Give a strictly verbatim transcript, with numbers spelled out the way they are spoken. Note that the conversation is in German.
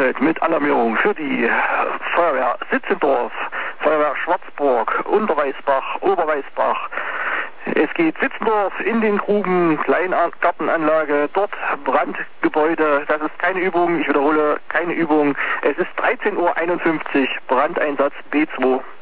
Bielefeld mit Alarmierung für die Feuerwehr Sitzendorf, Feuerwehr Schwarzburg, Unterweißbach, Oberweißbach. Es geht Sitzendorf in den Gruben, Kleingartenanlage, dort Brandgebäude. Das ist keine Übung, ich wiederhole, keine Übung. Es ist dreizehn Uhr einundfünfzig, Brandeinsatz B zwei.